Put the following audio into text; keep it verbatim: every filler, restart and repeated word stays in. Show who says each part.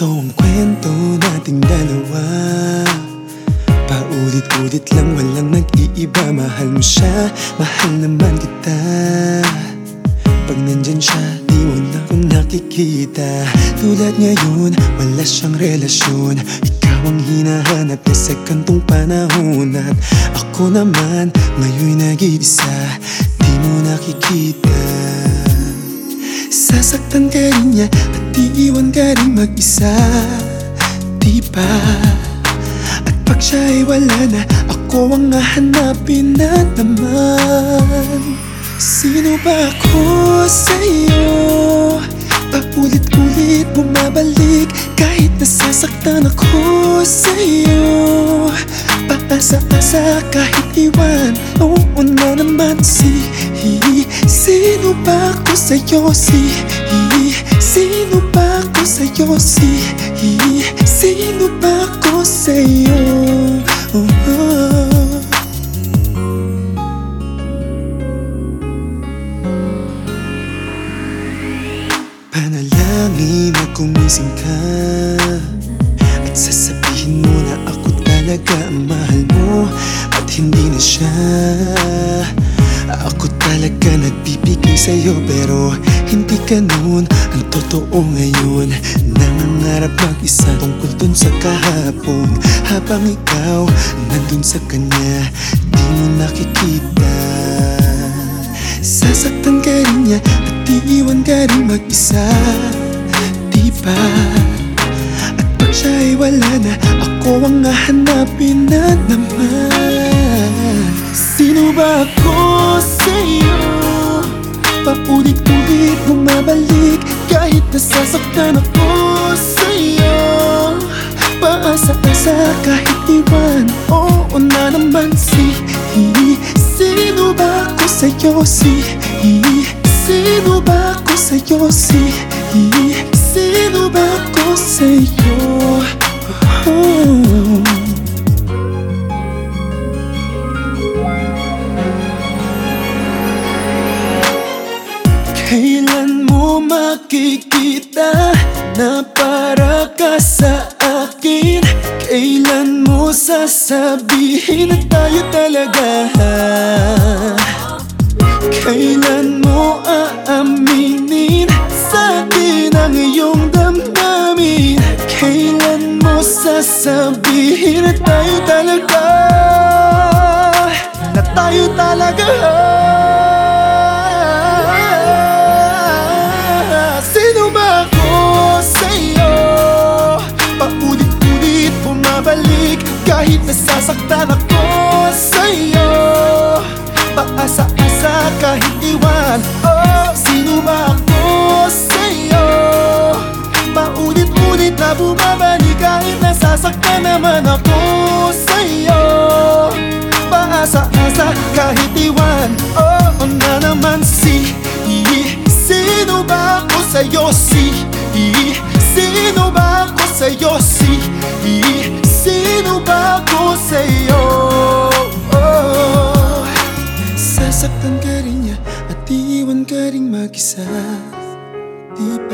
Speaker 1: Ito ang kwento nating dalawa, paulit-ulit lang, walang nag-iiba. Mahal mo siya, mahal naman kita. Pag nandyan siya, di mo na kung nakikita. Tulad ngayon, wala siyang relasyon. Ikaw ang hinahanap niya sa kantong panahon. At ako naman, ngayon nag-iisa, di mo nakikita. Sasaktan ka rin niya at iiwan ka rin mag-isa, di ba? At pag siya ay wala na, ako ang hahanapin na naman. Sino ba ako sa'yo? Paulit-ulit bumabalik, kahit nasasaktan ako sa'yo. Paasa-asa kahit iwan, oo na naman. Si Sino ba ako sa'yo? Si Sino ba ako sa'yo? Si Sino ba ako sa'yo? Oh, oh. Panalangin na gumising ka at sasabihin mo na ako talaga ang mahal mo at hindi na siya. Ako talaga nagbibigay sa'yo, pero hindi ganun ang totoo ngayon. Nangangarap mag-isa tungkol dun sa kahapon, habang ikaw nandun sa kanya, di mo nakikita. Sasaktan ka rin niya at iiwan ka rin mag-isa, di ba? At pag siya ay wala na, ako ang hahanapin na naman. Sino ba ako sa'yo? Paulit-ulit bumabalik, kahit nasasaktan ako sa'yo. Paasa-asa kahit iwan, oo na naman. Si Sino ba ako sa'yo? Si Sino ba ako sa'yo? Si Sino ba ako sa'yo? Oh. Kailan mo makikita na para ka sa akin? Kailan mo sasabihin na tayo talaga? Kailan mo aaminin sa akin ang iyong damdamin? Kailan mo sasabihin na tayo talaga? Na tayo talaga? Sino ba ako sa'yo? Paulit-ulit bumabalik, kahit nasasaktan ako sa'yo. Paasa-asa kahit iwan, oh, sino ba ako sa'yo? Paulit-ulit na bumabalik, kahit nasasaktan naman ako sa'yo. Paasa-asa kahit iwan, oh, na naman. Si Sino ba ako sa'yo? Si Sino ba ako sa'yo? Si Sino ba ako sa'yo? Oh. Sasaktan ka rin niya at iiwan ka rin mag-isa, di ba?